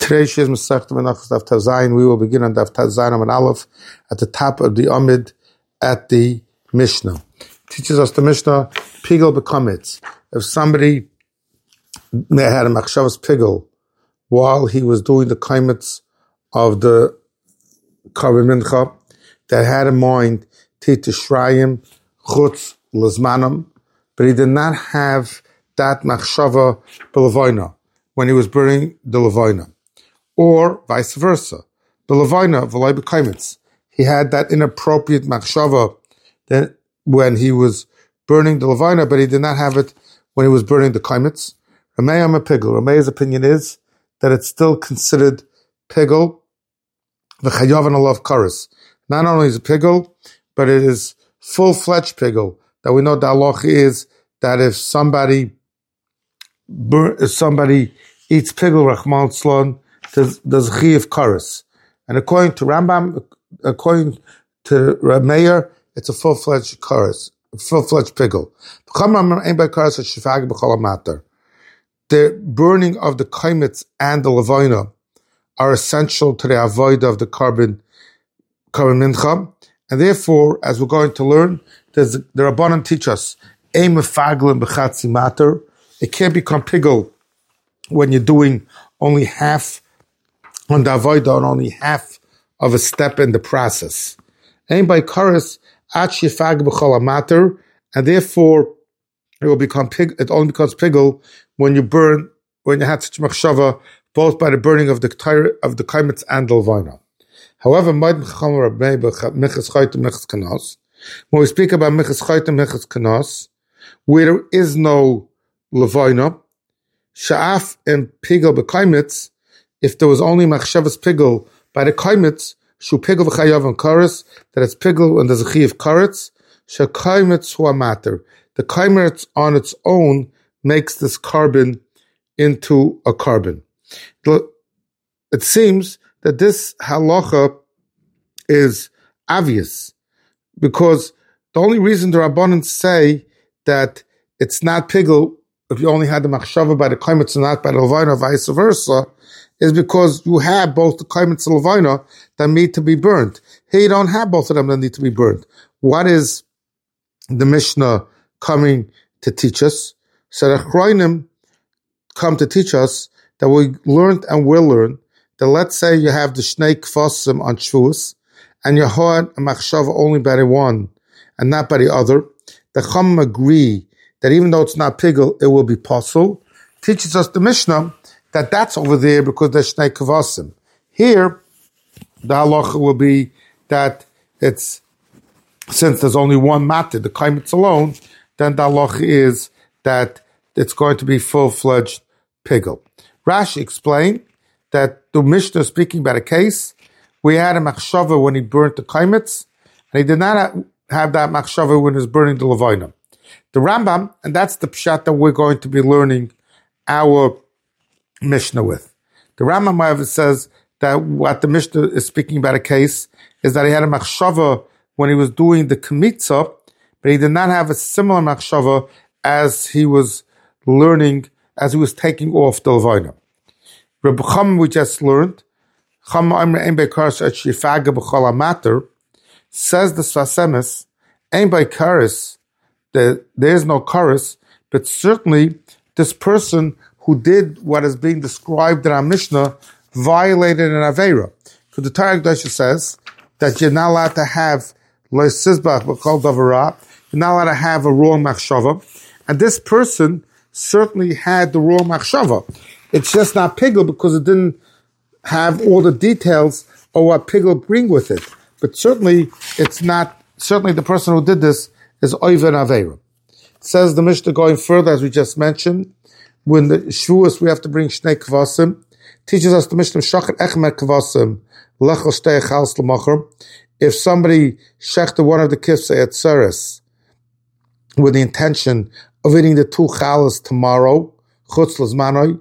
Today, Shiz Masechta Menachos Daf Tazayin. We will begin on Daf Tazayin and Aleph at the top of the Amid at the Mishnah. Teaches us the Mishnah, Pigel becomes. If somebody had a Machshavas Pigel while he was doing the Kaimitz of the Karban Mincha, that had in mind Tita Shrayim, Chutz, Lezmanam, but he did not have that Machshava B'Levoina when he was burning the Levoina. Or vice versa. The Levoina, V'loi B'Kaimitz, he had that inappropriate Machshava that when he was burning the Levoina, but he did not have it when he was burning the Kaimitz. Ramei Am a Pigel. Ramei's opinion is that it's still considered Pigel, V'chayav and Allah Karis. Not only is it Pigel, but it is full-fledged Pigel. That we know the halacha is that if somebody eats Pigel, Rachman Tzlon, there's Chiyav Karis. And according to Rambam, according to Rameir, it's a full-fledged Karis, full-fledged Pigel. The burning of the Kaimitz and the Levoina are essential to the avodah of the Karban Mincha, and therefore, as we're going to learn, the Rabbanan teach us, it can't become Pigel when you're doing only half on the avodah and only half of a step in the process. And therefore, it will become it only becomes Pigel when you have such machshava, both by the burning of the kaimitz and the levaina. However, when we speak about Michas Chait and Michas Kanos, where there is no levaina, sha'af and Pigel b'kaimitz, if there was only machshavas Pigel by the kaimitz, shu Pigel v'chayav and karetz, that it's Pigel and there's a chiyav karetz, sha kaimitz hu matter. The kaimitz on its own makes this carbon into a carbon. It seems that this halacha is obvious because the only reason the Rabbanan say that it's not Pigel if you only had the machshava by the kaimitz and not by the levaina, vice versa, is because you have both the kaimitz and levaina that need to be burnt. Here you don't have both of them that need to be burnt. What is the Mishnah coming to teach us? So the Chroinim come to teach us that we learned and will learn that let's say you have the Shnei Kvasim on Shavuos and you had a machshava only by the one and not by the other. The Chum agree that even though it's not Pigel, it will be possible. Teaches us the Mishnah that that's over there because there's Shnei Kvasim. Here, the halacha will be that it's, since there's only one matter, the kaimitz alone, then the halacha is that it's going to be full-fledged Pigel. Rashi explained that the Mishnah is speaking about a case where he had a machshava when he burnt the kaimitz, and he did not have that machshava when he was burning the levaina. The Rambam, and that's the pshat that we're going to be learning our Mishnah with. The Rambam, however, says that what the Mishnah is speaking about a case is that he had a machshava when he was doing the kmitza, but he did not have a similar machshava as he was learning, as he was taking off the levaina. Rabbi Chum, we just learned, says the Sfasemis, Ein by Karis, there is no Karis, but certainly this person who did what is being described in our Mishnah violated an Aveira. Because the Torah Kedusha says that you're not allowed to have lo sizbach b'kol davara, you're not allowed to have a wrong machshava, and this person certainly had the wrong machshava. It's just not Pigel because it didn't have all the details of what Pigel bring with it. But certainly the person who did this is Oiver Aveira. Says the Mishnah going further, as we just mentioned, when the Shavuos we have to bring Shnei Kvasim. Teaches us the Mishnah, Shachet Echmer Kvasim, Lechel Shtei Chals L'Macher. If somebody shechted one of the kifsei at Tzeres with the intention of eating the two chalas tomorrow, Chutz L'Zmanoi,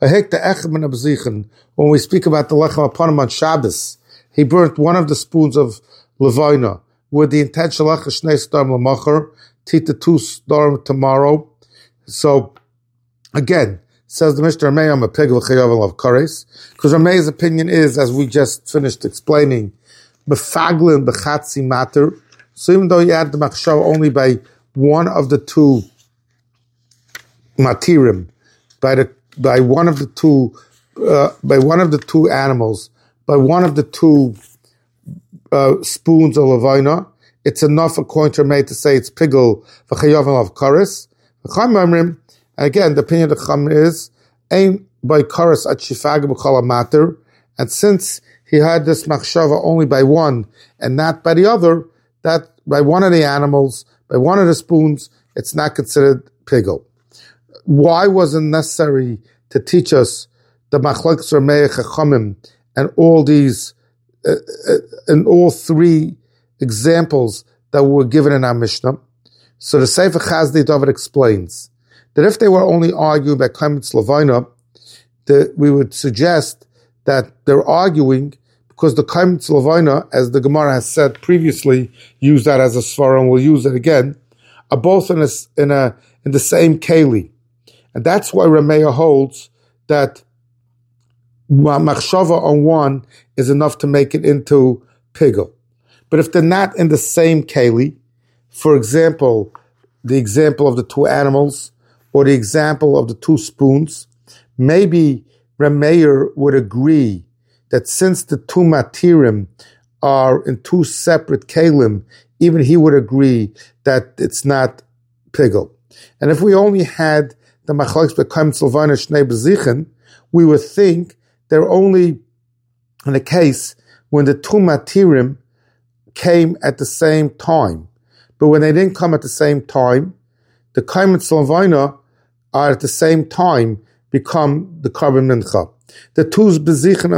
when we speak about the lechem upon him on Shabbos, he burnt one of the spoons of levaina with the intention of shnei storm l'macher, to eat the two storm tomorrow. So again, Says the Mishnah, Ramei am a pigel chayav of kares, because Ramei's opinion is, as we just finished explaining, befaglin bechatzi matter. So even though you add the machshava only by one of the two matirim, by one of the two animals, by one of the two spoons of levina, it's enough according to Ramei to say it's pigel v'chayav of kares. And again, the opinion of the Chum is ain by kares at shifag b'kol matter, and since he had this machshava only by one and not by the other, that by one of the animals, by one of the spoons, it's not considered pigel. Why was it necessary to teach us the machlokes Ramei Chachamim and all these, and all three examples that were given in our Mishnah? So the Sefer Chazdi David explains that if they were only arguing about Kaimitz Levina, we would suggest that they're arguing because the Kaimitz Levina, as the Gemara has said previously, use that as a svara, and we'll use it again, are both in the same keli. And that's why Ramei holds that machshava on one is enough to make it into pigel. But if they're not in the same keli, for example, the example of the two animals or the example of the two spoons, maybe Ramei would agree that since the two matirim are in two separate kalim, even he would agree that it's not pigel. And if we only had the machlokes b'kaimitz levina shnei bezichen, we would think they're only in a case when the two matirim came at the same time. But when they didn't come at the same time, the kaimitz levina are at the same time become the carbon mincha. The two bezichen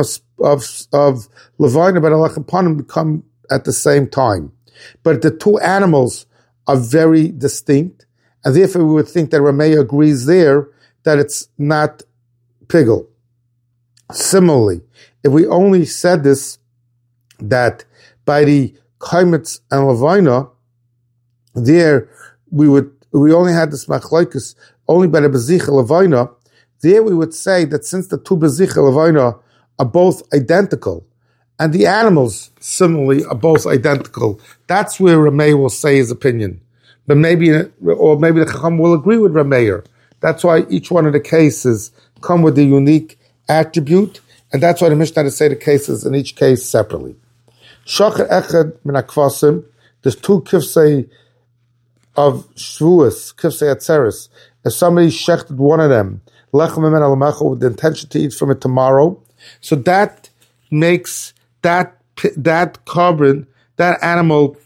of levina but alach panim become at the same time. But the two animals are very distinct, and therefore we would think that Ramei agrees there that it's not pigel. Similarly, if we only said this, that by the kaimitz and levina, there we only had this machlokes only by the bezicha levina, there we would say that since the two bezicha levina are both identical, and the animals similarly are both identical, that's where Ramei will say his opinion. But maybe the Chacham will agree with Ramei. That's why each one of the cases come with a unique attribute, and that's why the Mishnah had to say the cases in each case separately. Shachar echad min hakvasim, there's two kifsei of shvuas, kifsei atzeres. If somebody shechted one of them, lechem min al with the intention to eat from it tomorrow, so that makes that carbon, that animal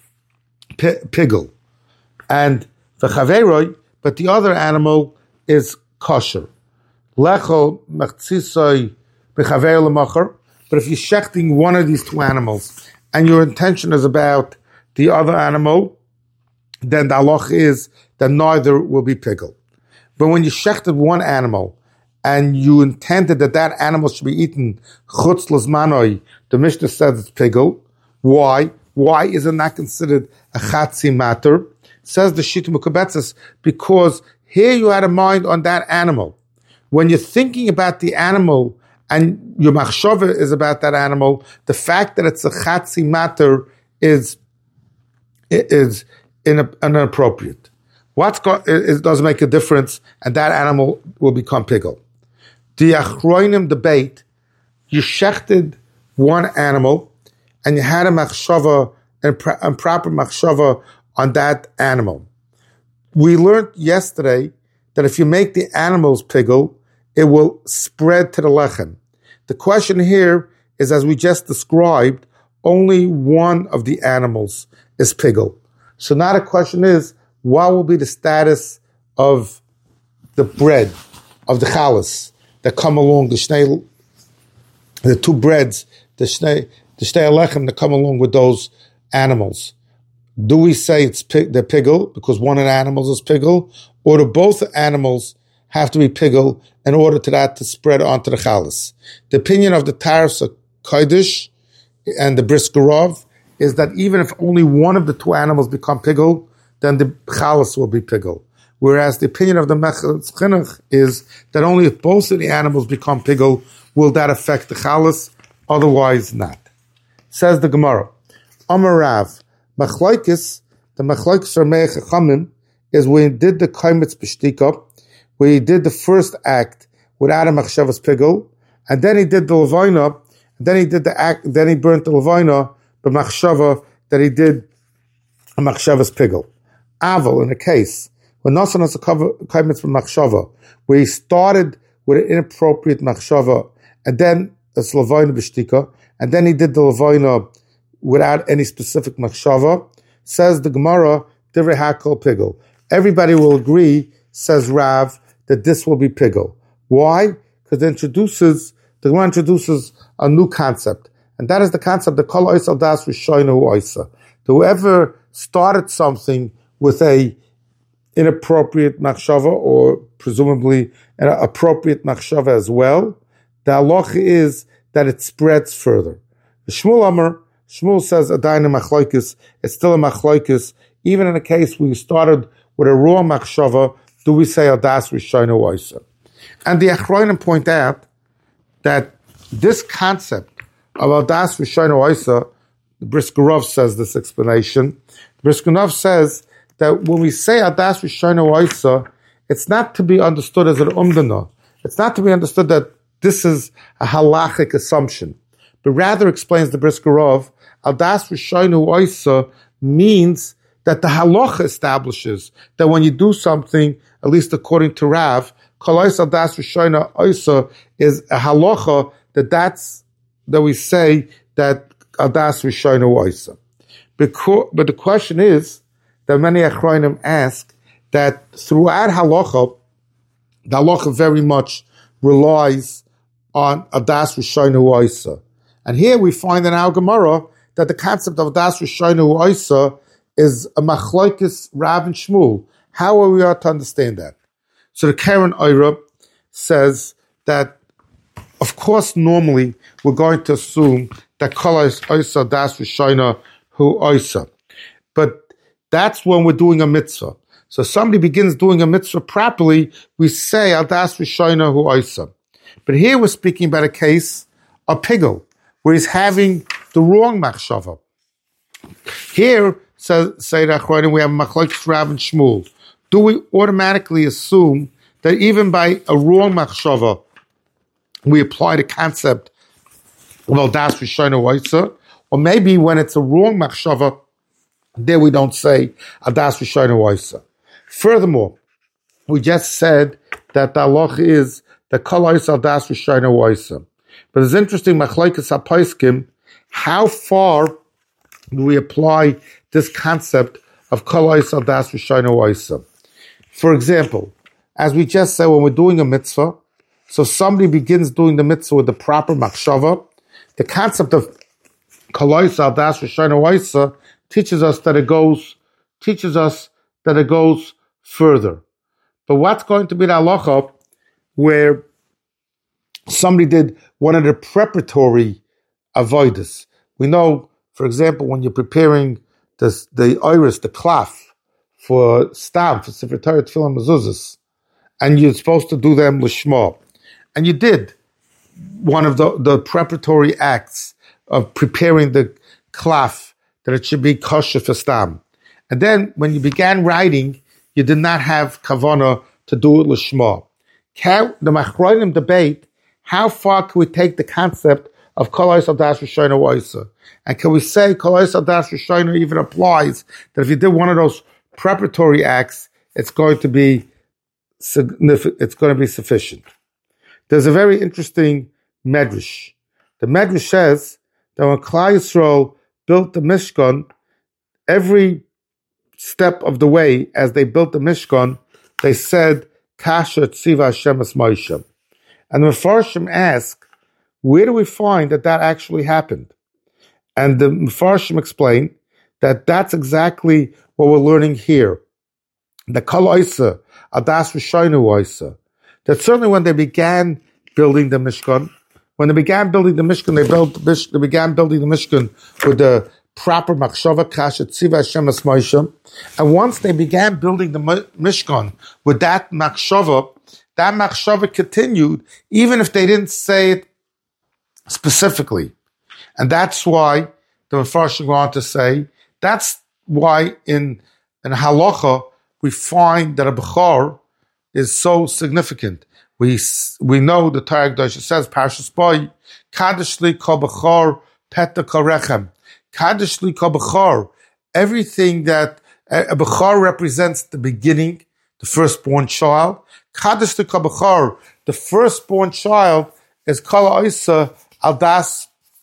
pigel. And v'chaveroi, but the other animal is kosher. Lechol mechtzisoi b'chaver l'macher. But if you're shechting one of these two animals and your intention is about the other animal, then the halach is that neither will be pigel. But when you shechted one animal and you intended that animal should be eaten chutz l'zmanoi, the Mishnah says it's pigel. Why? Why is it not considered a chatzi matter? Says the Shita Mukabetzes, because here you had a mind on that animal. When you're thinking about the animal and your machshava is about that animal, the fact that it's a chatzi matter is inappropriate. It doesn't make a difference, and that animal will become pigel. The Achroinim debate, you shechted one animal, and you had a machshava, and proper machshava on that animal. We learned yesterday that if you make the animals pigel, it will spread to the lechem. The question here is, as we just described, only one of the animals is pigel. So now the question is, what will be the status of the bread, of the chalas that come along, the two breads, the shnei alechem that come along with those animals? Do we say they're pigel because one of the animals is pigel, or do both animals have to be pigel in order to that to spread onto the chalas? The opinion of the Taras Kodesh and the Briskerov is that even if only one of the two animals become pigel, then the chalas will be pigel. whereas the opinion of the Mechitz Chinuch is that only if both of the animals become pigul will that affect the chalas, otherwise not. Says the Gemara, Amar Rav, Machlaikis, the Machlaikis Ramei Chachamim, is when he did the Kaimitz B'shtika, where he did the first act without a Machshavas pigul, and then he did the Levina, and then he did the act, then he burnt the Levina, but Machshava, that he did a Machshavas pigul. Aval, in a case, when Nasan has a Kaimitz Machshava, where he started with an inappropriate Machshava, and then a Levina B'shtika, and then he did the Levina without any specific Machshava, says the Gemara, Divrei Hakol pigul. Everybody will agree, says Rav, that this will be pigul. Why? Because the Gemara introduces a new concept, and that is the concept that Kol Oisa Das Rishoinu Oisa. Whoever started something with a inappropriate machshava, or presumably an appropriate machshava as well, the halacha is that it spreads further. The Shmuel Amar, Shmuel says, Adayin Machlaikis, it's still a Machlaikis, even in a case where you started with a raw machshava, do we say Adas Rishoinu Oisa? And the Achronim point out that this concept of Adas Rishoinu Oisa, the Brisker Rav says this explanation. Brisker Rav says that when we say Adas Rishoinu Oisa, it's not to be understood as an umdana. It's not to be understood that this is a halachic assumption, but rather, explains the Brisker Rav, Adas Rishoinu Oisa means that the halacha establishes that when you do something, at least according to Rav, Kol Oisa Adas Rishoinu Oisa is a halacha that we say that Adas Rishoinu Oisa. But the question is that many Achronim ask that throughout halacha, the halacha very much relies on Adas Rishoinu Oisa. And here we find in our Gemara that the concept of Adas Rishoinu Oisa is a Machlaikis Rav and Shmuel. How are we to understand that? So the Karen Oira says that, of course, normally we're going to assume that Kol Oisa Das Rishoinu Hu Oisa. But that's when we're doing a mitzvah. So somebody begins doing a mitzvah properly, we say Adas Rishoinu Hu Oisa. But here we're speaking about a case of pigul, where he's having the wrong machshava. Here, say the Achronim, we have Machlokes Rav and Shmuel. Do we automatically assume that even by a wrong machshava, we apply the concept of Adas Rishoinu Oisa? Or maybe when it's a wrong machshava, there we don't say Adas Rishoinu Oisa. Furthermore, we just said that the halacha is that Kol Oisa Adas Rishoinu Oisa. But it's interesting, Machlokes HaPoskim, how far do we apply this concept of Kol Oisa Adas Rishoinu Oisa? For example, as we just said, when we're doing a mitzvah, so somebody begins doing the mitzvah with the proper machshava, the concept of Kol Oisa Adas Rishoinu Oisa teaches us that it goes further. But what's going to be the halacha where somebody did one of the preparatory avodas? We know, for example, when you're preparing the iris, the klaf, for stam, for Sefer Torah, Tefillah, Mezuzahs, and you're supposed to do them lishma, and you did one of the preparatory acts of preparing the klaf, that it should be kosher for stam. And then when you began writing, you did not have kavanah to do it lishma. The Machronim debate, how far can we take the concept of Kol Oisa Adas Rishoinu Oisa? And can we say Kol Oisa Adas Rishoinu even applies that if you did one of those preparatory acts, it's going to be sufficient? There's a very interesting medrash. The medrash says that when Klal Yisrael built the Mishkan, every step of the way as they built the Mishkan, they said, Kasher Tziva Hashem Es Moshe. And the Mefarshim ask, where do we find that actually happened? And the Mefarshim explain that that's exactly what we're learning here. The Kol Oisa Adas Rishoinu Oisa. That certainly when they began building the Mishkan, they began building the Mishkan with the proper machshava kasha tziva Hashem es Moshe. And once they began building the Mishkan with that machshava continued, even if they didn't say it specifically. And that's why the Mefarshim go on to say, that's why in halacha we find that a bechor is so significant. We know the Torah Kedosha says, Parshas Bo, Kadosh li kol bechor peta kol rechem. Kadosh li kol bechor. Everything that a bechor represents the beginning, the firstborn child. Kadosh li kol bechor, the firstborn child is kol oisa aldas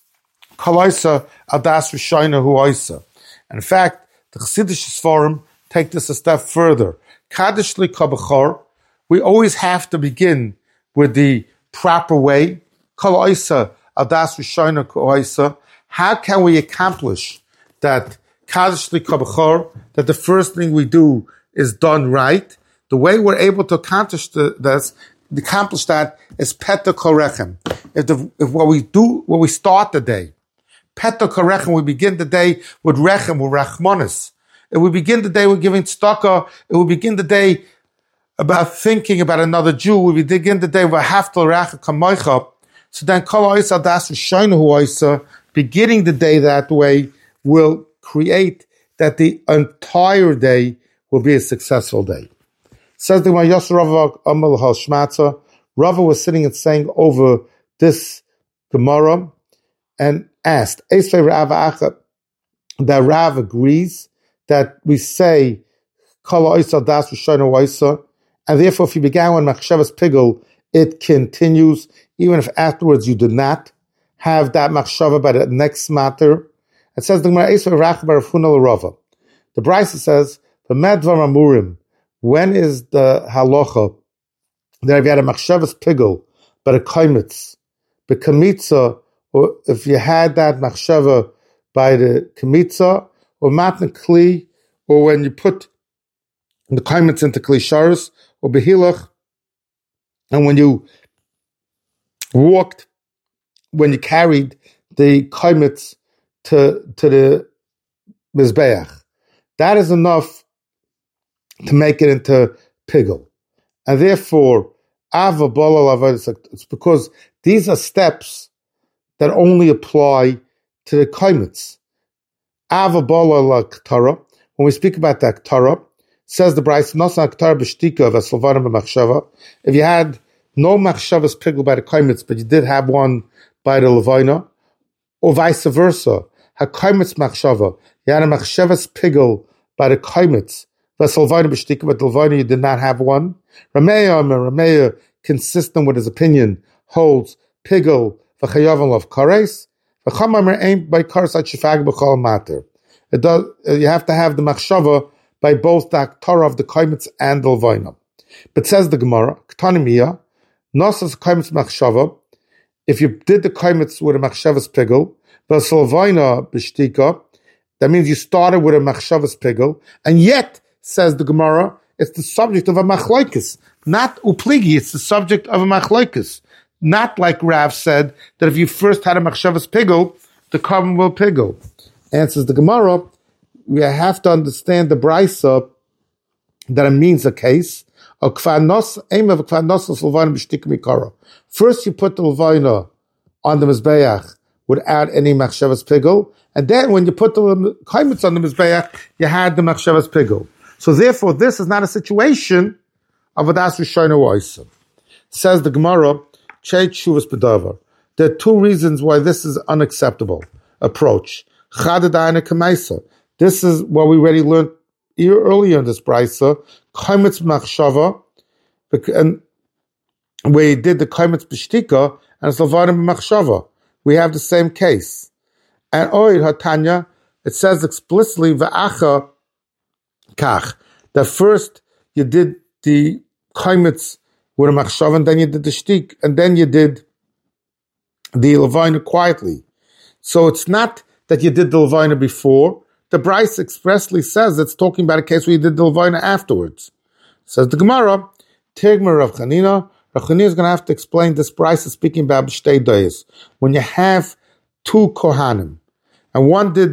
Rishayna hu oisa. And in fact, the Chassidish Sforim take this a step further. Kadosh li kol bechor, we always have to begin with the proper way. Kol oisa aldas Rishayna hu oisa. How can we accomplish that Kadosh li kol bechor, that the first thing we do is done right? The way we're able to accomplish that is peta kol rechem. If what we start the day, peta kol rechem, we begin the day with rechem, with rachmanis. If we begin the day with giving tzedakah, if we begin the day about thinking about another Jew, if we begin the day with haftal racha kamoicha, so then kol oisa das rishayna hu oisa, beginning the day that way will create that the entire day will be a successful day. Says the Gemara, Yosef Rava Amal Hal Shmatza. Rava was sitting and saying over this Gemara and asked, that Rav agrees that we say Kol Oisa Das Rishayna Oisa, and therefore if you began with Machshavas Pigel, it continues, even if afterwards you did not have that Machshava by the next matter. It says the Gemara, the Brisa says, V'medvar Amurim, when is the halacha that if you had a machshavas pigel, but a kaimitz, the kamitza, or if you had that machshava by the kamitza, or matna kli, or when you put the kaimitz into kli sharis, or behilach, and when you carried the kaimitz to the mizbeach, that is enough to make it into pigel. And therefore, it's because these are steps that only apply to the kaimitz. When we speak about the ktara, says the Brisa, if you had no machshavas pigel by the kaimitz, but you did have one by the levina, or vice versa, ha-kaimitz machshava, you had a machshavas pigel by the kaimitz, but the levina you did not have one. Rameya, consistent with his opinion, holds pigel v'chayav of kares, v'chamamer ain't by kares shifag b'chol matter. It does. You have to have the machshava by both the Torah of the kaimitz and the levina. But says the Gemara, ktanimiya, nosas kaimitz machshava. If you did the kaimitz with a machshavas pigel, but levina b'shtika, that means you started with a machshavas pigel, and yet, says the Gemara, it's the subject of a machlokes, not upligi. It's the subject of a machlokes, not like Rav said that if you first had a machshavas pigel, the carbon will pigel. Answers the Gemara, we have to understand the brisa that it means a case of kvanos ema v'kvanos l'levina b'shtika mikara. First, you put the levina on the mizbeach without any machshavas pigel, and then when you put the kaimitz on the mizbeach, you had the machshavas pigel. So therefore, this is not a situation of Adas Rishayna Oisa. Says the Gemara, Cheit Shuvas B'davar. There are two reasons why this is unacceptable approach. Chadadayna Kamaisa. This is what we already learned earlier in this brisa. Kaimitz Machshava, and we did the Kaimitz B'shtika and Salvanim Machshava. We have the same case. And Oid Hatanya, it says explicitly V'acha Kach, that first you did the kaimitz with a machshav, and then you did the shtik, and then you did the levina quietly. So it's not that you did the levina before. The Brisa expressly says it's talking about a case where you did the levina afterwards. Says the Gemara, Tigmer Rav Chanina. Rav Chanina is going to have to explain this Brisa speaking about b'shtei dayos. When you have two kohanim, and one did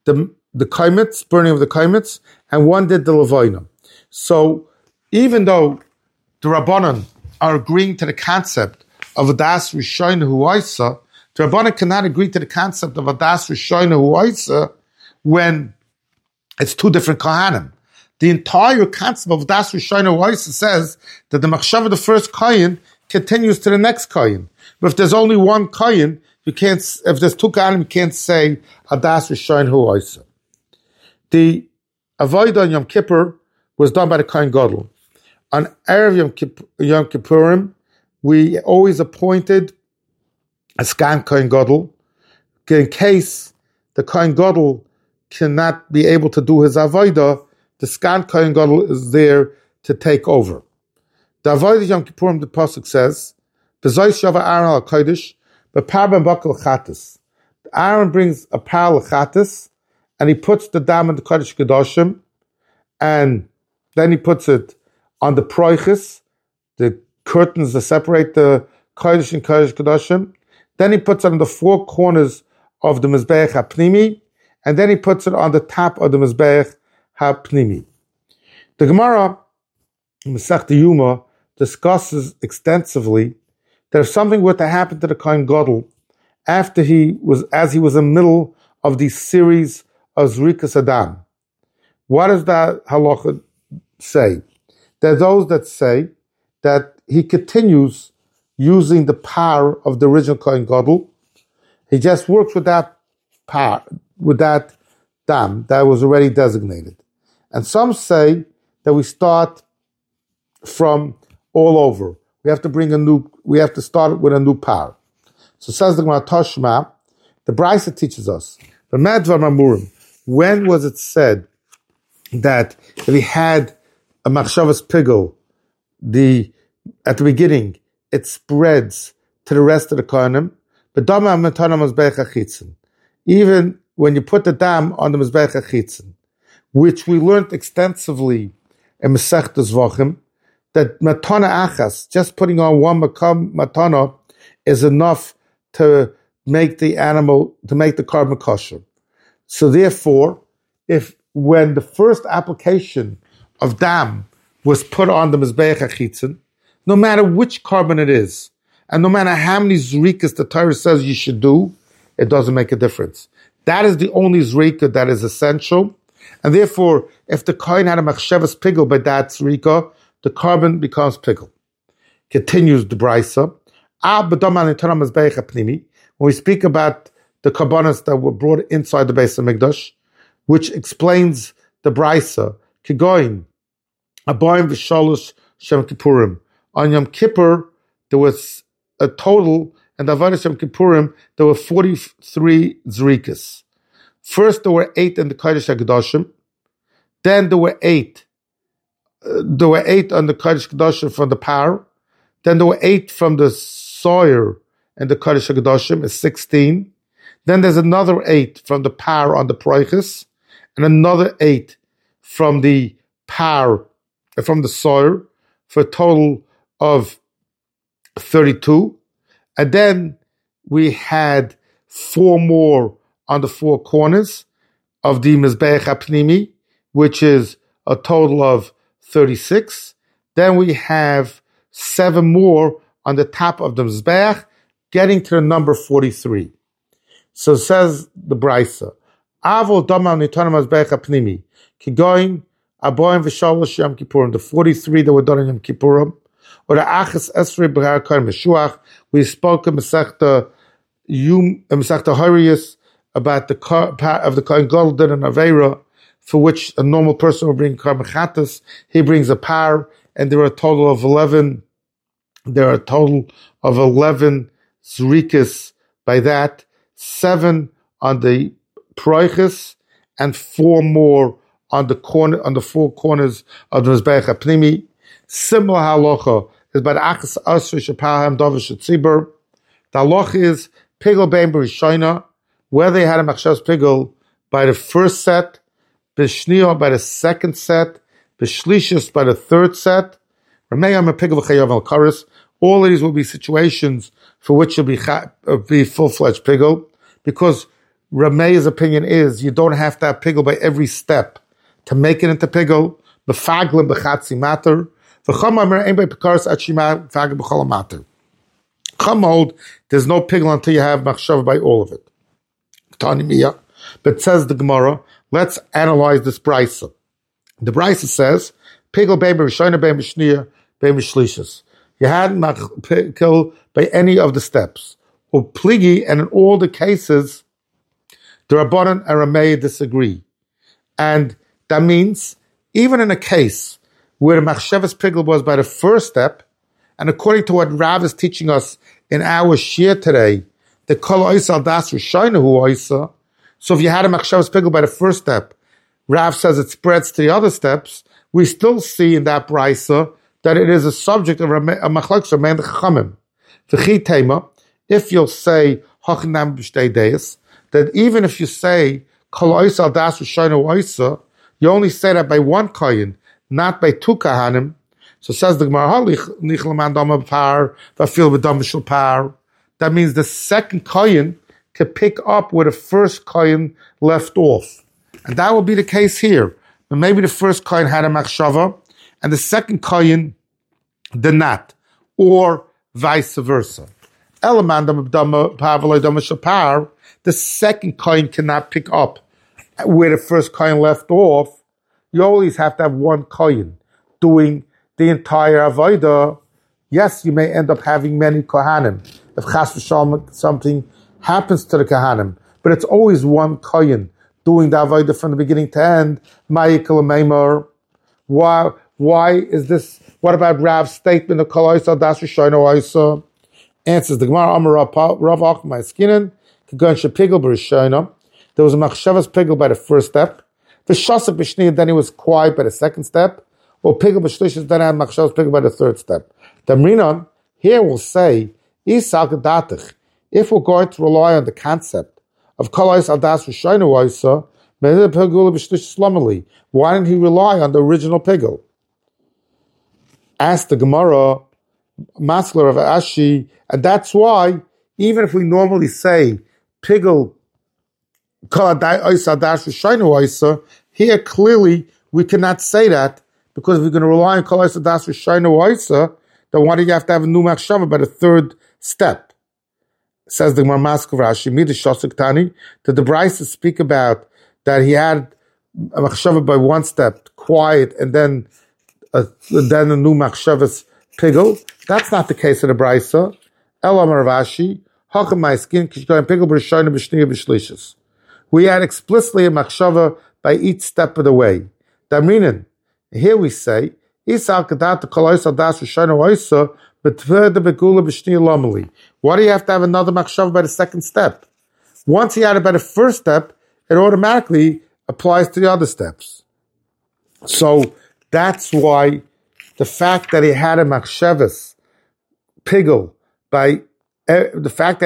the kaimitz, burning of the kaimitz, and one did the levaina. So even though the Rabbanan are agreeing to the concept of Adas Rishayna Huaisa, the Rabbanan cannot agree to the concept of Adas Rishayna Huaisa when it's two different Kohanim. The entire concept of Adas Rishayna Huaisa says that the Machshav of the first Kohen continues to the next Kohen. But if there's only one Kohen, if there's two Kohanim, you can't say Adas Rishayna Huaisa. The Avodah on Yom Kippur was done by the Kohen Gadol. On Erev Yom Kippurim, we always appointed a Sgan Kohen Gadol in case the Kohen Gadol cannot be able to do his Avodah. The Sgan Kohen Gadol is there to take over. The Avodah Yom Kippurim, the pasuk says, "B'zayis shava Aaron al kodesh, b'par ben bakel chatas." Aaron brings a par chatas, and he puts the dam in the kodesh kedoshim, and then he puts it on the proiches, the curtains that separate the kodesh and kodesh kedoshim. Then he puts it on the four corners of the mizbeach hapnimi, and then he puts it on the top of the mizbeach hapnimi. The Gemara, Masechta Yuma, discusses extensively that if something were to happen to the Kohen Gadol as he was in the middle of the series of Zrikas Adam, what does that halacha say? There are those that say that he continues using the power of the original Kohen Gadol. He just works with that power, with that dam that was already designated. And some say that we start from all over. We have to start with a new power. So says the Gemara Toshma, the Brisa teaches us, when was it said that if he had a machshavas pigel, at the beginning, it spreads to the rest of the kohanim, even when you put the dam on the mizbeach hachitzon, which we learned extensively in Masechtas Zvachim, that matana achas, just putting on one matana, is enough to make the carbon kosher. So therefore, when the first application of dam was put on the mizbeach hachitzon, no matter which carbon it is, and no matter how many zrikas the Torah says you should do, it doesn't make a difference. That is the only zrika that is essential, and therefore, if the kohen had a machshavas pigel by that zrika, the carbon becomes pigel. Continues the brisa. When we speak about the karbanos that were brought inside the Beis Hamikdash, which explains the brisa, kigoin, abayim v'shalosh Shem Kippurim. On Yom Kippur, there was a total, and Avodah Shem Kippurim, there were 43 zrikas. First, there were 8 in the Kodesh HaKadoshim. Then there were 8. There were 8 on the Kodesh HaKadoshim from the power. Then there were 8 from the soil and the Kodesh HaKadoshim, is 16. Then there's another 8 from the power on the proiches, and another 8 from the power, from the soil, for a total of 32. And then we had 4 more on the 4 corners of the Mizbeach HaPnimi, which is a total of 36. Then we have 7 more on the top of the Mizbeach, getting to the number 43. So says the Brisa, Avol Dama Nitana Mizbeach HaPnimi, Kigoin, Aboim V'Shalosh Yom Kippurim, the 43 that were done in Yom Kippurim, or the Achas Esrei B'Har Kohen Meshuach. We spoke in Masechta Horius about the of the Kohen Gadol did an Aveira, for which a normal person will bring Karban Chatas. He brings a par, and there are a total of 11. There are a total of 11 zrikas by that, 7 on the proiches, and 4 more on the 4 corners of the Mizbeach HaPnimi. Similar halacha is by the Achas Asri Shapaham Dovish Tzibur. The halacha is Pigel Bein B'Rishayna, where they had a Machshavas Pigel by the first set, B'Shniyah by the second set, B'Shlishis by the third set. Rameyam a Pigel V'Chayav Al Karis. All of these will be situations for which will be full-fledged Pigel, because Ramey's opinion is you don't have to have pigel by every step to make it into pigel. B'faglim b'chatzi matter. V'cham omer ein by pekaris atshima faglim b'chol matter. Chum hold there's no pigel until you have machshava by all of it. Tani miya. But says the Gemara, let's analyze this brisa. The brisa says pigel bein b'rishona bein b'shniya bein b'shlishas. You had pigel by any of the steps. Or pligi, and in all the cases, the Rabbanan and Ramey disagree. And that means, even in a case where the machshavas pigel was by the first step, and according to what Rav is teaching us in our shir today, the kol oisa al das rishayna hu oisa. So if you had a machshavas pigel by the first step, Rav says it spreads to the other steps. We still see in that brisa that it is a subject of a machlokes of man the chachamim. V'chi tema, if you'll say hachinam b'shtei deis, that even if you say kol oisa al das rishayna oisa, you only say that by one kohen, not by two kahanim. So says the Gemara, that means the second kohen can pick up where the first kohen left off. And that will be the case here. But maybe the first kohen had a machshava, and the second kohen did not, or vice versa. The second kohen cannot pick up where the first kohen left off. You always have to have one kohen doing the entire avodah. Yes, you may end up having many kohanim if chas v'shalom something happens to the kohanim, but it's always one kohen doing the avodah from the beginning to end. Why is this? What about Rav's statement of kol oisa das rishayna oisa? Answers the Gemara, Amar Rav Achmai Skinan, Kagon Shepigel b'rishayna. There was a machshavas pigel by the first step. The shasik b'shniya, then he was quiet by the second step. Or pigel b'shlishis, then I had machshavas pigel by the third step. The Mrinon here will say, Isal Gedatich, if we're going to rely on the concept of kol oisa al das rishayna oisa, why didn't he rely on the original pigel? Ask the Gemara, Maskler of Ashi, and that's why, even if we normally say pigel kol oisa al das rishayna oisa, here clearly we cannot say that, because if we're going to rely on kol oisa al das rishayna oisa, then why do you have to have a new machshava by the third step? Says the Gemara Maskler of Ashi, Midas Shosik Tani, that the Brisa speak about that he had a machshava by one step, quiet, and then a new machshavas pigel. That's not the case of the Brisa. Ela Maravashi, Hakam my skin, Kishkoyim pigel b'rishayna b'shniya b'shlishis. We had explicitly a machshava by each step of the way. Damrinin, here we say, Isal kadat kol oisa al das rishayna oisa, b'tveda begula b'shniya lomeli. Why do you have to have another machshava by the second step? Once he had it by the first step, it automatically applies to the other steps. So that's why the fact that he had a machshavas pigel by every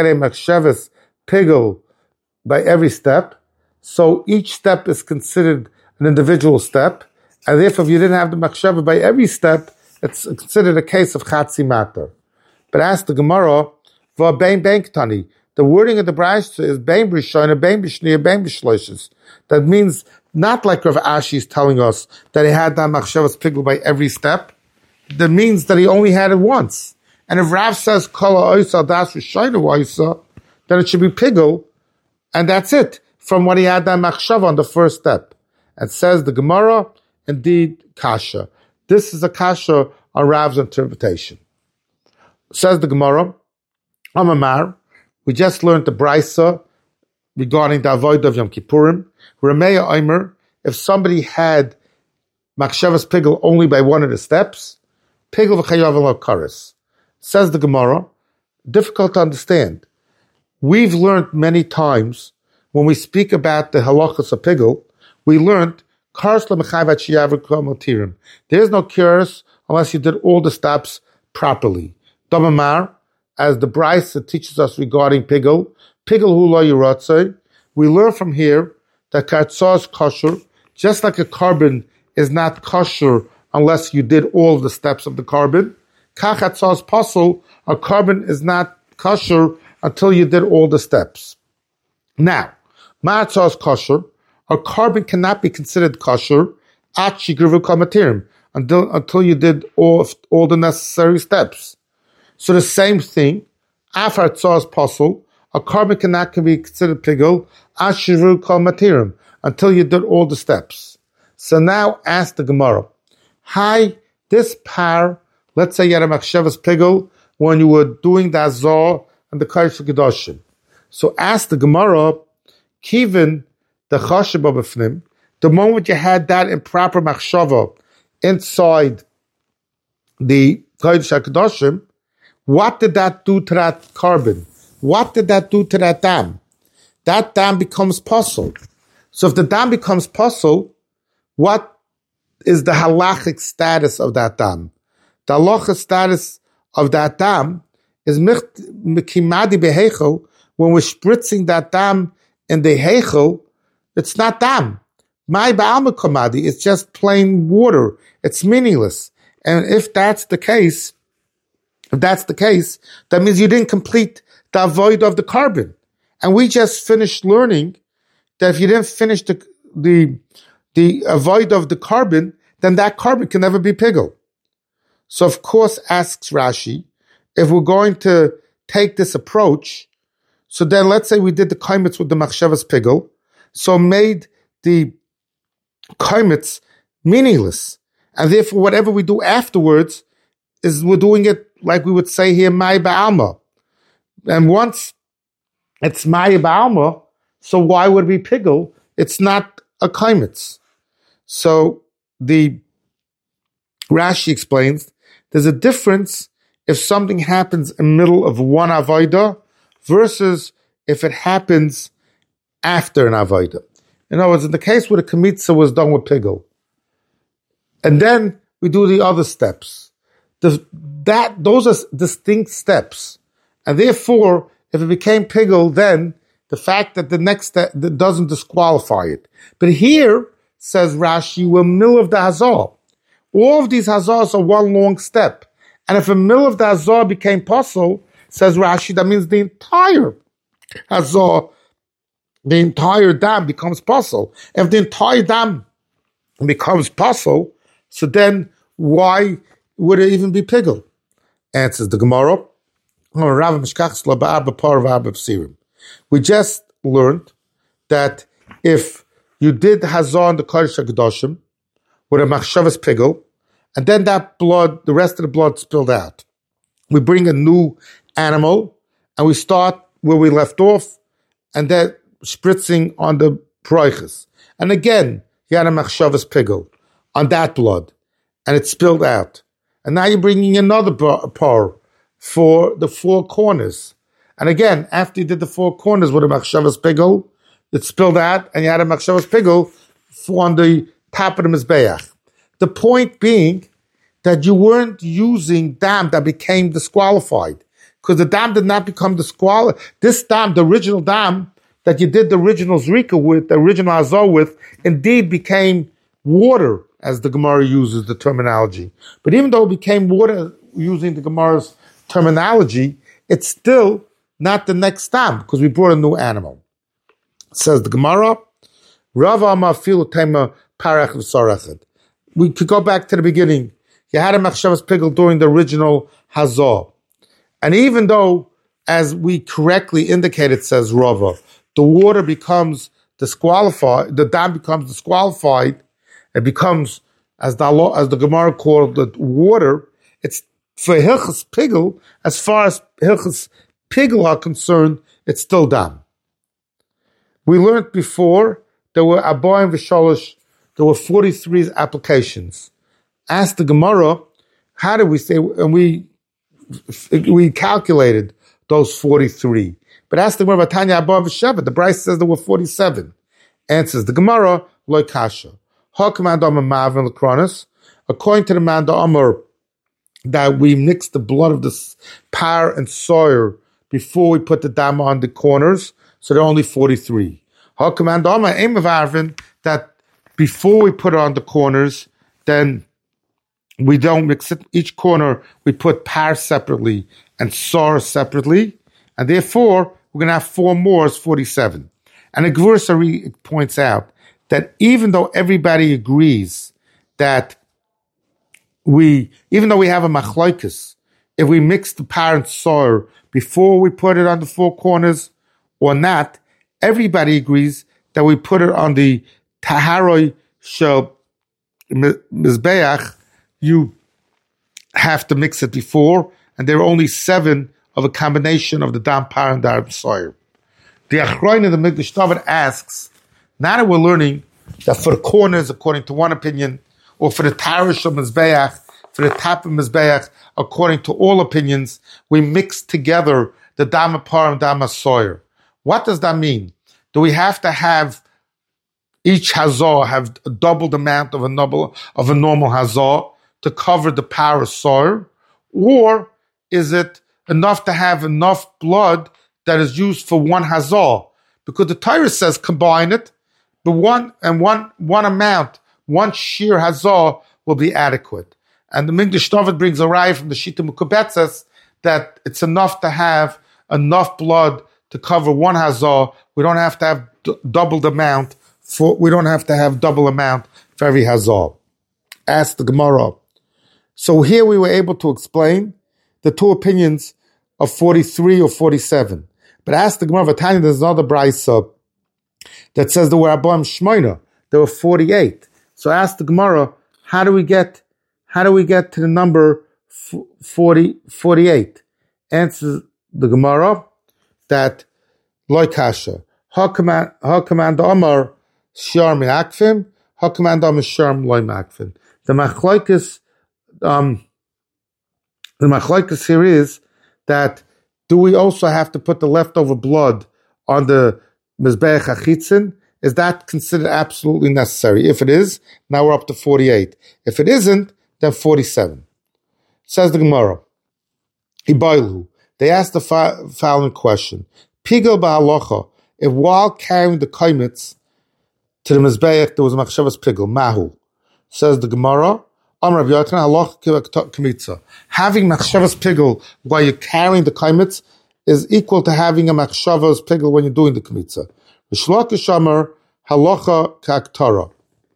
step, so each step is considered an individual step, and therefore if you didn't have the machshava by every step, it's considered a case of chatzi matter. But as the Gemara, v'bein benk'tani, the wording of the Brisa is bein b'rishayna, bein b'shniya, bein b'shloshis. That means not like Rav Ashi is telling us that he had that machshavas pigel by every step. That means that he only had it once. And if Rav says kol oisa das rishayna oisa, then it should be pigel, and that's it, from what he had that machshava on the first step. And says the Gemara, indeed, kasha. This is a kasha on Rav's interpretation. Says the Gemara, Amamar, we just learned the Brisa regarding the avodah of Yom Kippurim. Rameya Omer, if somebody had machshavas pigel only by one of the steps, pigel v'chayav lo kares. Says the Gemara, difficult to understand. We've learned many times when we speak about the halachas of pigel, we learned kares l'mechayvat shiyav v'kol. There is no kares unless you did all the steps properly. Damamar, as the Brisa teaches us regarding pigel hu lo yiratzei, we learn from here that katzah is kosher, just like a carbon is not kosher unless you did all of the steps of the carbon. Kach katzah is pasul, a carbon is not kosher until you did all the steps. Now, Ma'atzah is kosher. A carbon cannot be considered kosher until you did all the necessary steps. So the same thing, after tzah is possible, a carbon cannot be considered pigul until you did all the steps. So now ask the Gemara. Hi, this par, let's say you had a machshavas pigul when you were doing the azor and the Kodesh Kedoshim. So ask the Gemara, Kivin, the chashiv b'fnim, the moment you had that improper machshava inside the Kodesh Kedoshim, what did that do to that carbon? What did that do to that dam? That dam becomes puzzle. So if the dam becomes puzzle, what is the halachic status of that dam? The halachic status of that dam is mikimadi behechel. When we're spritzing that dam in the hechel, it's not dam. My ba'alma kamadi, it's just plain water. It's meaningless. And if that's the case, that means you didn't complete the avoid of the carbon. And we just finished learning that if you didn't finish the avoid of the carbon, then that carbon can never be pigul. So of course, asks Rashi, if we're going to take this approach, so then let's say we did the kaimitz with the machshavas pigul, so made the kaimitz meaningless. And therefore, whatever we do afterwards is we're doing it like we would say here, Mai Ba'alma. And once it's Mai Ba'alma, so why would it be pigul? It's not a kaimitz. So the Rashi explains there's a difference if something happens in the middle of one avodah versus if it happens after an avodah. In other words, in the case where the kamitza was done with pigul, and then we do the other steps. Those are distinct steps. And therefore, if it became pigul, then the fact that the next step doesn't disqualify it. But here, says Rashi, we're middle of the hazar. All of these hazars are one long step. And if a middle of the hazar became possible, says Rashi, that means the entire hazar, the entire dam becomes possible. If the entire dam becomes possible, so then why would it even be pigul? Answers the Gemara. We just learned that if you did hazar on the Kodesh HaKadoshim with a machshavas pigul, and then that blood, the rest of the blood spilled out, we bring a new animal and we start where we left off, and then spritzing on the proiches. And again, you had a machshavas pigul on that blood, and it spilled out. And now you're bringing another par for the four corners. And again, after you did the four corners with a machshavas pigul, it spilled out, and you had a machshavas pigul on the top of the mizbeach. The point being that you weren't using dam that became disqualified, because the dam did not become disqualified. This dam, the original dam that you did the original zrika with, the original azor with, indeed became water, as the Gemara uses the terminology. But even though it became water using the Gemara's terminology, it's still not the next dam, because we brought a new animal. Says the Gemara, we could go back to the beginning. You had a machshavas pigul during the original hazar. And even though, as we correctly indicated, says Rava, the water becomes disqualified, the dam becomes disqualified, it becomes, as the Gemara called it, water. It's for hilchas pigul, as far as hilchas pigul are concerned, it's still dam. We learned before there were Abayim v'Shalosh, there were 43 applications. Asked the Gemara, how did we say, and we calculated those 43. But asked the Gemara, Tanya Abayim v'Sheva, the Bryce says there were 47. Answers the Gemara, Loi Kasha. According to the Manda Amar, that we mix the blood of the par and soil before we put the dam on the corners, so there are only 43. That before we put it on the corners, then we don't mix it. Each corner we put par separately and soil separately, and therefore we're going to have 4 more, is 47. And the Gvurus Ari points out that even though everybody agrees that even though we have a machlokes, if we mix the parent soil before we put it on the four corners or not, everybody agrees that we put it on the taharoi shel mizbeach. You have to mix it before, and there are only 7 of a combination of the dam par and the soil. The Achroin of the Mikdash David asks, now that we're learning that for the corners, according to one opinion, or for the tarish of Mizbeach, for the top of Mizbeach, according to all opinions, we mix together the Dama Par and Dama Sawyer. What does that mean? Do we have to have each Hazor have a double the amount of a normal Hazor to cover the Par Sawyer? Or is it enough to have enough blood that is used for one Hazor? Because the Torah says combine it, the one amount, one sheer Hazor will be adequate. And the Mikdash David brings a raya from the Shita Mukubetzes that it's enough to have enough blood to cover one Hazor. We don't have to have double amount for every Hazor. Ask the Gemara. So here we were able to explain the 2 opinions of 43 or 47. But ask the Gemara, Vatanya, there's another brisa that says there were Abam Shmoina. There were 48. So ask the Gemara, how do we get to the number 48? Answers the Gemara that Loi Kasha. Ha command Omar Shar Me'akfim, Ha command Omar Shar Loi Me'akfim. The machlokes here is that do we also have to put the leftover blood on the Mizbeach HaChitzin? Is that considered absolutely necessary? If it is, now we're up to 48. If it isn't, then 47. Says the Gemara, Ibaylu. They asked the following question. Pigel ba'halacha, if while carrying the kaimitz to the Mizbeach, there was a machshavas pigel, mahu. Says the Gemara, Amar Rav Yochanan, halacha k'mitza. Having machshavas pigel while you're carrying the kaimitz is equal to having a machshavas pigel when you're doing the k'mitza. V'shlokish amar halacha k'aktara.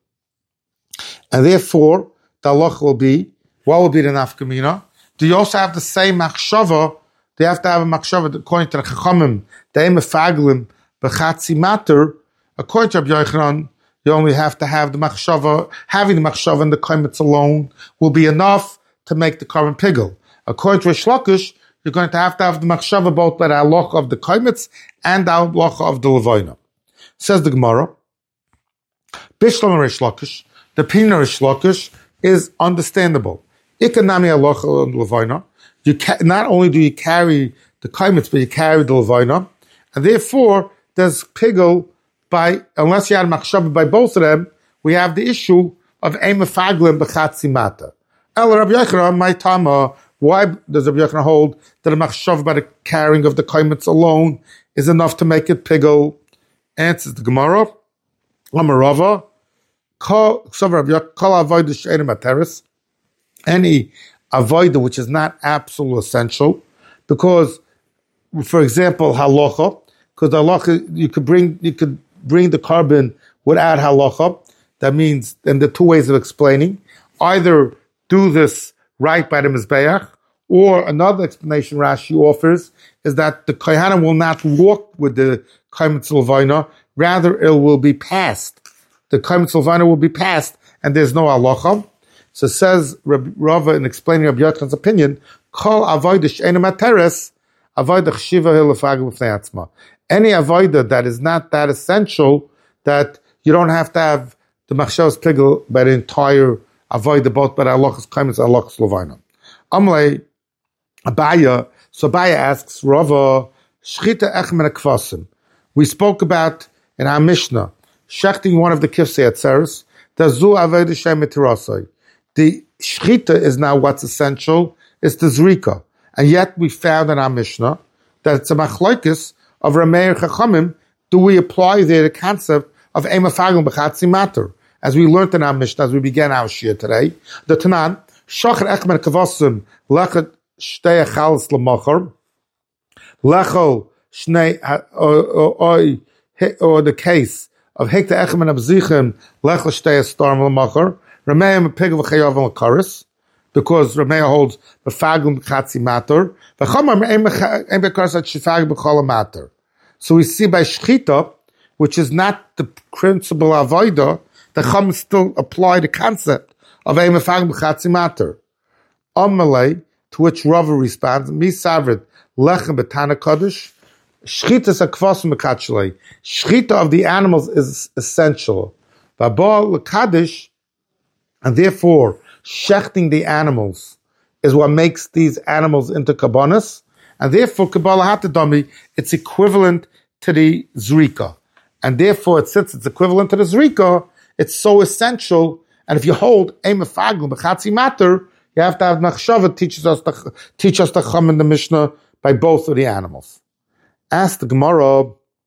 And therefore, the halacha will be, what will be the nafkamina? Do you also have the same machshava? Do you have to have a machshava according to the Chachamim, the emefaglim, b'chatzi mater? According to Rabbi Yochanan, you only have to have the machshava. Having the machshava and the kaimitz alone will be enough to make the korban pigel. According to Rish Lakish, you're going to have the machshava both by the halacha of the kaimitz and the halacha of the levina. Says the Gemara, Bishlam Rish Lakish, the opinion of Rish Lakish is understandable. Ikanami halacha and levina. Not only do you carry the kaimitz, but you carry the levina, and therefore there's pigel. Unless you had machshava by both of them, we have the issue of emefaglim b'chatzi mata. El Rabbi Yochanan, my tama, why does Rabbi Yochanan hold that a machshava by the carrying of the kaimitz alone is enough to make it pigel? Answers the Gemara, Amarava, kol avodah she'ein materis, any avodah which is not absolute essential, because, for example, halacha, because halacha you could bring the carbon without halacha. That means, and there are 2 ways of explaining. Either do this right by the Mizbeach, or another explanation Rashi offers is that the Kohanim will not walk with the Kaimitz Levina, rather it will be passed. The Kaimitz Levina will be passed, and there's no halacha. So says Rava in explaining Rabbi Yochanan's opinion, Kol avodah she'ein materes, avodah chshiva hilafagim b'fnei atzma. Any avodah that is not that essential, that you don't have to have the machshavas pigel by the entire avodah, both by the halachas kaimitz and halachas levina. Amlei Abaya. So Abaya asks Rava, shchita echem kvasim. We spoke about in our Mishnah shechting one of the kifsei atzeres. Dazu avodah shem mitirasai. The shchita is now what's essential. It's the zrika, and yet we found in our Mishnah that it's a machlokes of Rameir Chachamim. Do we apply there the concept of emefaglim b'chatzi mater, as we learned in our Mishnah, as we began our shir today? The Tanan shachar echmer kavasim lechet shtei achalas lemachar lechol shnei oy or the case of Hekta Echem and Abzichim, Lech L'Shtei Storm L'Machar, Rameim Pigel V'Chayav L'Karis, because Rameim holds B'Fagum B'Chatzi Mater, V'Chomar Ein B'Karis At Shifag B'Chol Mater. So we see by Shechita, which is not the principle of Avodah, the Chum still apply the concept of Ein B'Fagum B'Chatzi Mater. Amalei, to which Rava responds, Mi Savrit Lechem B'Tana Kodesh, Shechita is a kvasim mekatchelei. Shechita of the animals is essential. V'abal l'kadosh, and therefore shechting the animals is what makes these animals into kabbanas, and therefore kabbalah hatadami, it's equivalent to the zrika, and therefore since it's equivalent to the zrika, it's so essential. And if you hold emefagum b'chatzi mater, you have to have machshava teach us the chum in the Mishnah by both of the animals. Ask the Gemara,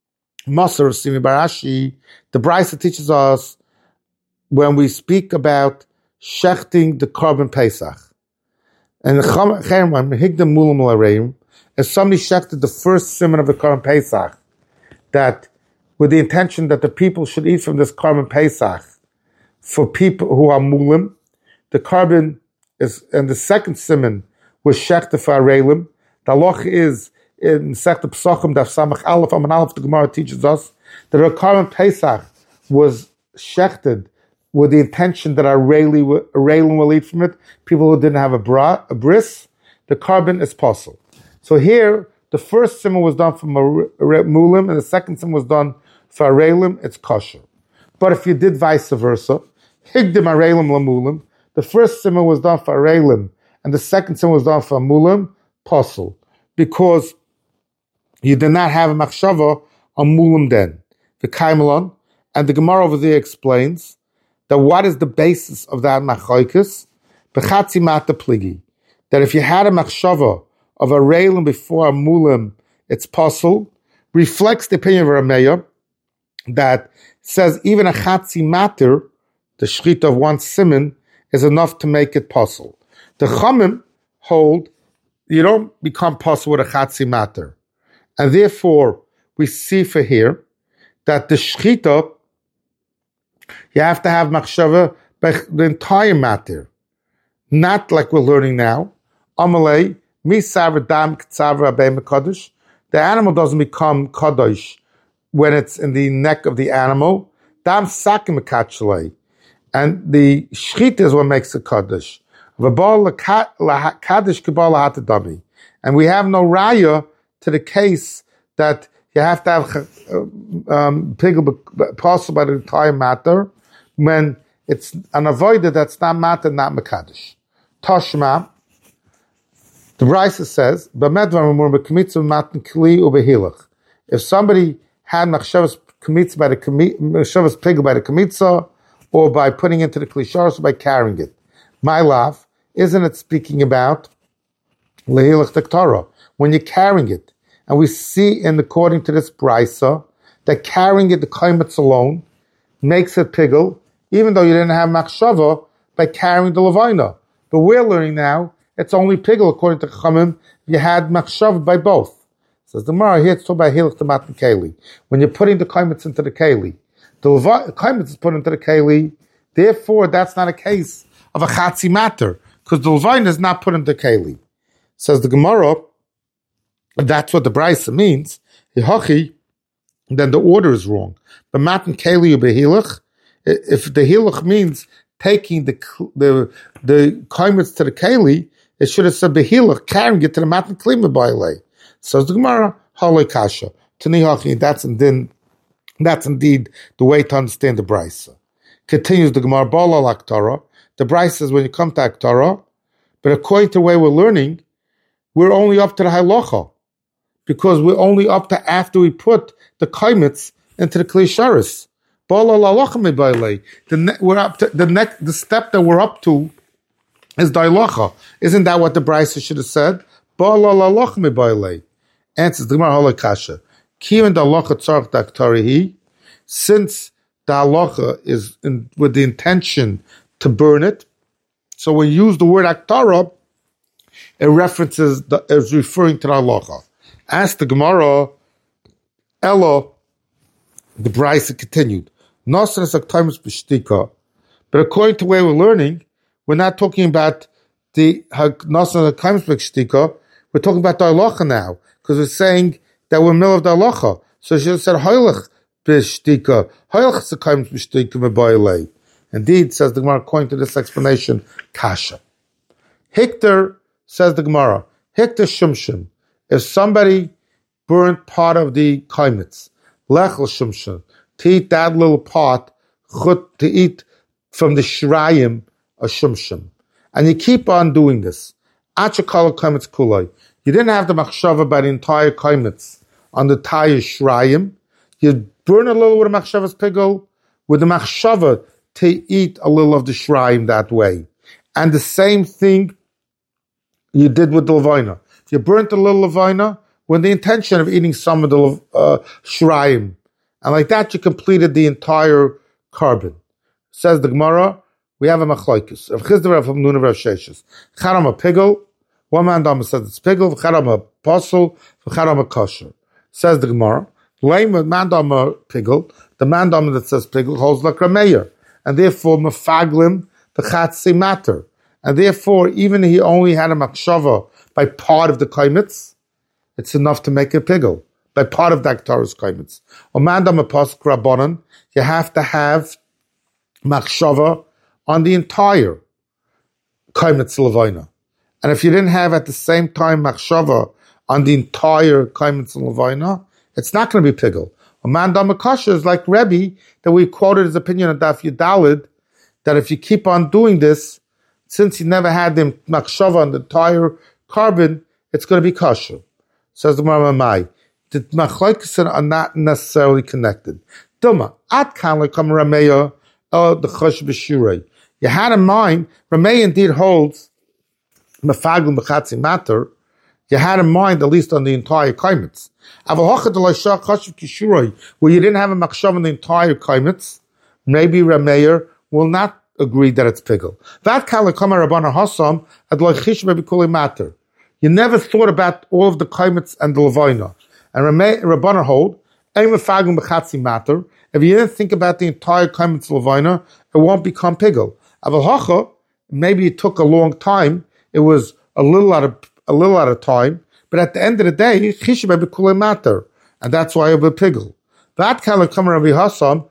Masar Simi Barashi, the Brisa teaches us when we speak about shechting the carbon Pesach. And the Cherem, Higdam Mulam Lareim, if somebody shechted the first simon of the carbon Pesach, that with the intention that the people should eat from this carbon Pesach, for people who are mulim, the carbon is, and the second simon was shechted for Arelim. The halacha is, in Sechta Pesachim, Daf Samach Aleph, Aman Aleph, the Gemara teaches us that a carbon Pesach was shechted with the intention that a Arelim will eat from it. People who didn't have a bris, the carbon is possible. So here, the first simon was done for mulim, and the second simon was done for Arelim, it's kosher. But if you did vice versa, Higdim Arelim Lamulim, the first simon was done for Arelim, and the second simon was done for mulim, possible. Because you did not have a machshava on mulim then. The Kaimelon, and the Gemara over there explains that what is the basis of that machoikus? B'chatzi mata pligi. That if you had a machshava of a reilim before a mulim, it's possible, reflects the opinion of Rameya that says even a chatzi mater, the shechita of one simon, is enough to make it possible. The Chomim hold you don't become possible with a chatzi mater. And therefore, we see for here that the shechita, you have to have machshava by the entire matter. Not like we're learning now. Amalei, misav dam ktsav abei mekadosh. The animal doesn't become kadosh when it's in the neck of the animal. Dam sakim mekachlei. And the shechita is what makes it kadosh. And we have no raya to the case that you have to have pigel possible by the entire matter when it's an avoider that's not matter, not mekadosh. Toshma, the Brisa says, if somebody had machshavas kamitza by the machshavas pigel by the kamitza, or by putting it into the klisharos, or by carrying it, my love, isn't it speaking about lehilach tektorah when you're carrying it? And we see, according to this brisa, that carrying it, the kaimetz alone, makes it pigel, even though you didn't have machshava by carrying the levina. But we're learning now it's only pigel according to Chachamim. You had machshava by both. Says the Gemara here, it's talking about hilach to matan keli. When you're putting the kaimetz into the keli, the kaimetz is put into the keli. Therefore, that's not a case of a chatzi matter, because the levina is not put into keli. Says the Gemara, that's what the brisa means. Hihachi, then the order is wrong. But matan keli ubehilach, if the hilach means taking the kaimetz to the keli, it should have said behilach, carrying it to the matan klima baile. Says the Gemara, haloi kasha. Tanihachi, that's indeed the way to understand the brisa. Continues the Gemara, bala l'aktara. The brisa says when you come to aktara, but according to the way we're learning, we're only up to the halacha, because we're only up to after we put the kaimetz into the klisharis. We're up to the step that we're up to is the halacha. Isn't that what the brisa should have said? Answers the Gemara halakasha. Kiven the halacha tzarich daktarihi, since the halacha is with the intention to burn it, so when you use the word aktara, it is referring to the halacha. Ask the Gemara, Elo The Brisa continued. Nosras Aktimus B'Shtika. But according to where we're learning, we're not talking about the Nosras Aktimus B'Shtika. We're talking about the halacha now, because we're saying that we're in the middle of the halacha. So she said, Hoylech B'Shtika. Hoylech Aktimus B'Shtika M'Bayalei. Indeed, says the Gemara, according to this explanation, Kasha. Hikter, says the Gemara, Hikter Shumshim. If somebody burnt part of the kaimitz, lechel shumshim, to eat that little part, chut, to eat from the shrayim of shumshim, and you keep on doing this, achakala kaimitz kulai. You didn't have the machshava by the entire kaimitz on the entire shrayim. You burn a little with a machshava's pigel, with the machshava to eat a little of the shrayim that way, and the same thing you did with the levina. You burnt a little levina with the intention of eating some of the shrayim. And like that, you completed the entire carbon. Says the Gemara, we have a machlokes. Of Chizdar from Nuna Rav Sheshes. Charam a pigel. One man dama says it's pigel. Charam a posel. Charam a kosher. Says the Gemara, lame man dama pigel. The man dama that says pigel holds like Rameir. And therefore, mefaglim the chatzi matter. And therefore, even he only had a machshava by part of the kaimitz, it's enough to make a pigel. By part of the Aktaras kaimitz. Omandam aposk rabbanon, you have to have machshava on the entire kaimitz levina. And if you didn't have at the same time machshava on the entire kaimitz levina, it's not going to be pigel. Omandam akasha is like Rebbe, that we quoted his opinion on Daf Yudalid, that if you keep on doing this, since you never had the machshava on the entire carbon, it's going to be kosher. Says the Gemara Mai. The machlokes are not necessarily connected. Dilma, at kan lekam Rameya, the chosh b'shurei. You had in mind, Rameya indeed holds mefaglim b'chatzi matter. You had in mind, at least on the entire kaimitz. Avol hachad l'sha chosh b'shurei, where you didn't have a machshava on the entire kaimitz, maybe Rameya will not agree that it's pigel. That kan lekam Rabbana Hassam ad loichish b'kuli matter. You never thought about all of the kaimitz and the levina. And Rabbanan hold, matter. If you didn't think about the entire kaimitz levina, it won't become pigel. Aval maybe it took a long time. It was a little out of time, but at the end of the day, matter, and that's why it will be pigel. That kind of come Rabbi Hassam,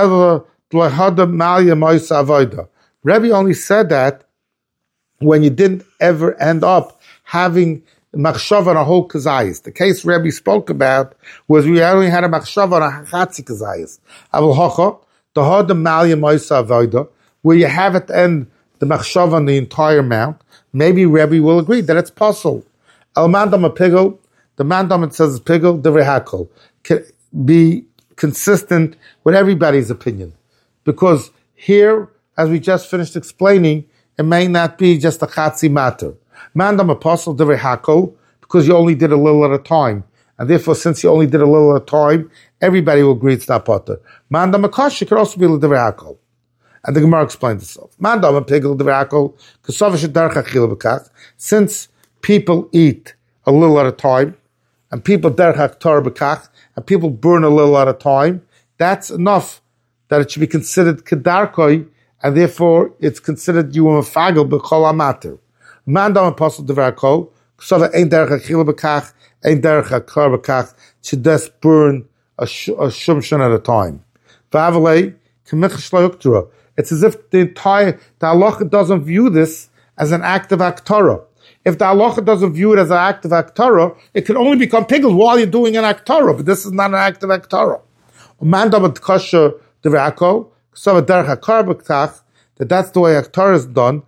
Rabbi only said that when you didn't ever end up having machshava on a whole kazayis. The case Rebbe spoke about was we only had a machshava on a chatzi kazayis. Avol hocha, the hadam malya moisa avoda, where you have at the end the machshava on the entire amount. Maybe Rebbe will agree that it's possible. Al mandam a pigel, the mandam it says it's pigel, divrei hakol. Be consistent with everybody's opinion. Because here, as we just finished explaining, it may not be just a chatzi matter. Mandam apostle divrei hakol, because you only did a little at a time. And therefore, since you only did a little at a time, everybody will agree it's not potter. Mandam akasha could also be divrei hakol. And the Gemara explains itself. Mandam apigel divrei hakol, kasavish derech achila b'kach. Since people eat a little at a time, and people derech haktar b'kach, and people burn a little at a time, that's enough that it should be considered kedarkoi, and therefore it's considered you a fagel b'chol amater. Mandam apostle divrei hakol, so ain't derech achila b'kach, ain't derech haktar b'kach, should just burn a shumshan at a time. V'avalei k'mich shlo. It's as if the halacha doesn't view this as an act of aktara. If the halacha doesn't view it as an act of aktara, it can only become pigel while you're doing an aktara, but this is not an act of aktara. That's the way aktara is done.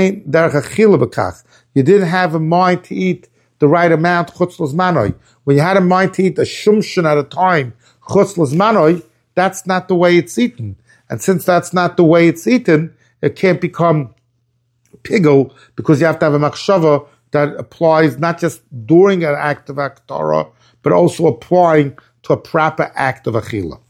You didn't have a mind to eat the right amount, when you had a mind to eat a shumshan at a time, that's not the way it's eaten. And since that's not the way it's eaten, it can't become pigel, because you have to have a machshava that applies not just during an act of aktara, but also applying to a proper act of achila.